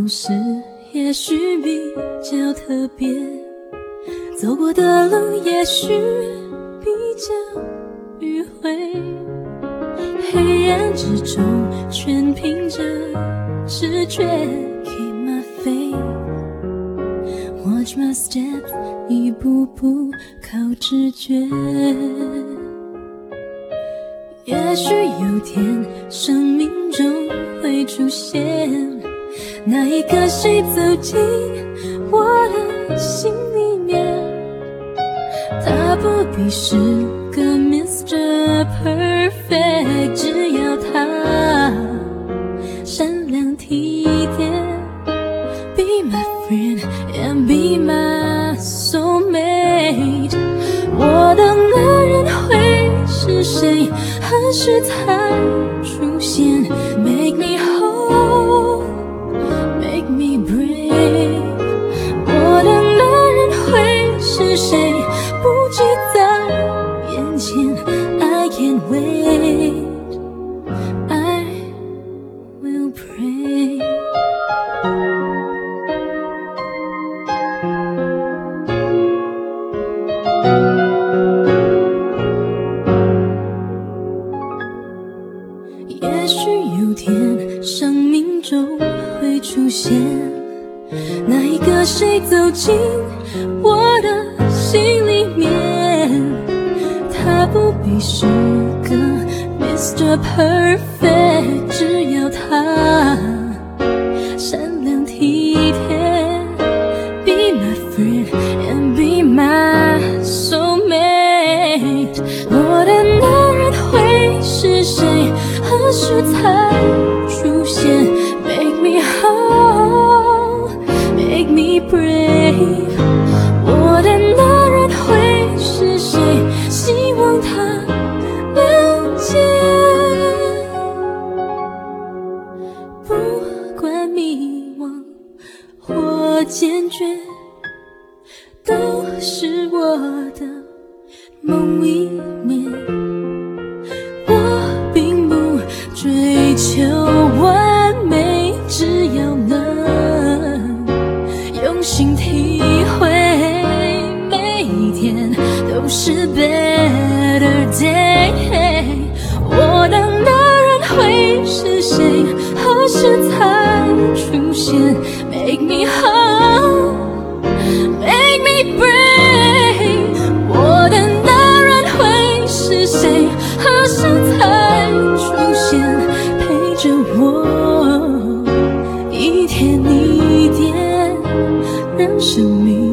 故事也许比较特别，走过的路也许比较迂回，黑暗之中全凭着直觉 Keep my faith Watch my steps 一步步靠直觉，也许有天生命中会出现那一个谁走进我的心里面，他不必是个 Mr. Perfect， 只要他善良体贴 Be my friend and be my soulmate， 我的男人会是谁？何时才出现 Make me whole Make me brave， 我的男人会是谁？不记在眼前 I can't wait I will pray。 也许有天生命中会出现那一个谁走进我的心里面，他不必是个 Mr. Perfect， 只要他善良体贴 Be my friend and be my soulmate， 我的男人会是谁？何时才出现 Make me whole Make me brave， 我的男人会是谁？希望他了解，不管迷惘或坚决，都是我的梦一面。我并不追求完美，只要能用心体会，每一天都是 better day。 我的男人会是谁？何时才出现 Make me whole Make me brave， 我的男人会是谁？何时才出现陪着我一天一点，让生命